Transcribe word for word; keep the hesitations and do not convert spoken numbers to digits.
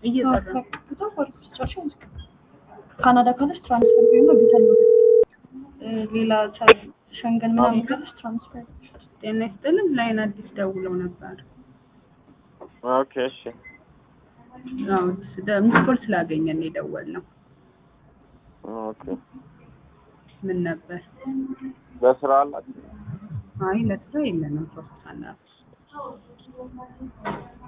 እየጠራ ካናዳ ካለሽ ትራንስፈር ወይም ቢተል ነው ሌላ ሸንገን ምናምን ካለሽ ትራንስፈር ጤና ይስጥልኝ ላይን አዲስ ደውለው ነበር ኦኬ እሺ አዎ ሚስኮል ስላገኘን ነው የደወልነው ኦኬ ምን ነበር ለስራ አላችሁ አይ ለስራ የለንም ሶስት አናት